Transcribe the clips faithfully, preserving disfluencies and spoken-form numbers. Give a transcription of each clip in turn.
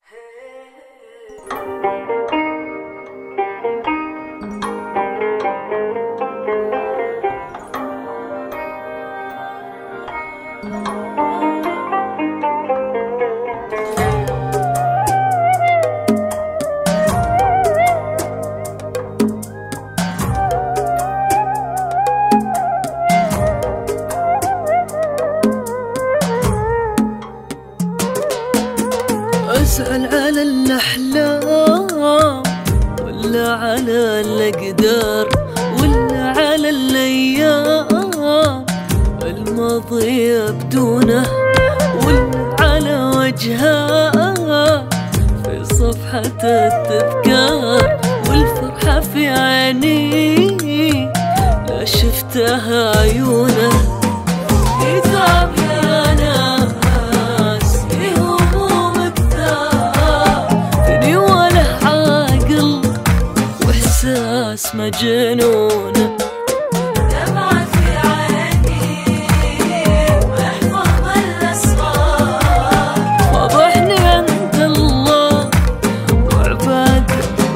أسأل على الأحلام ولا على الأقدار ولا على الأيام الماضية بدونه ولا على وجهها في صفحة التذكار والفرحة في عيني لا شفتها عيونه كتاب يا ناس في هموم كثار ثني وله عاقل واحساس مجنونه دمعة في عيني واحفظ الاسرار واضحني عند الله وعباد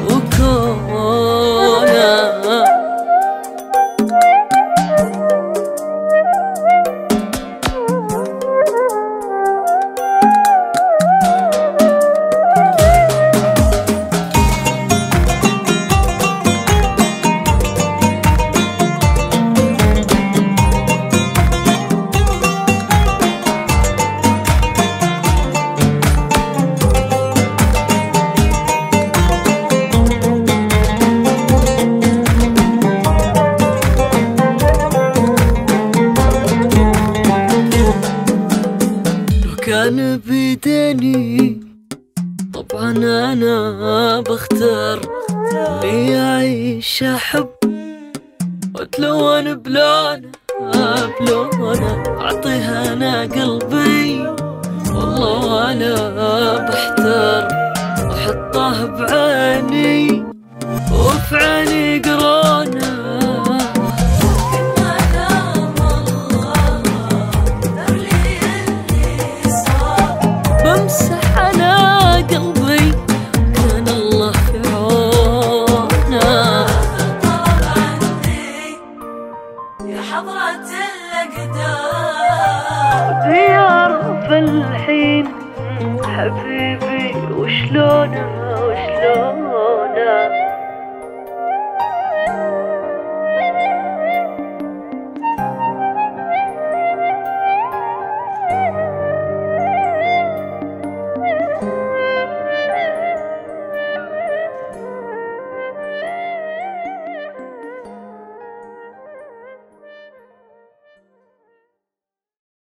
وكونه. كان بيديني طبعا انا بختار لي اعيش احب واتلون بلونه بلونه اعطيها انا قلبي والله انا بحتار واحطه بعيني وفي عيني قرونه بمسح على قلبي كان الله في عونه. طلب عني يا حضرة الأقدار يعرف الحين حبيبي وشلونه وشلونه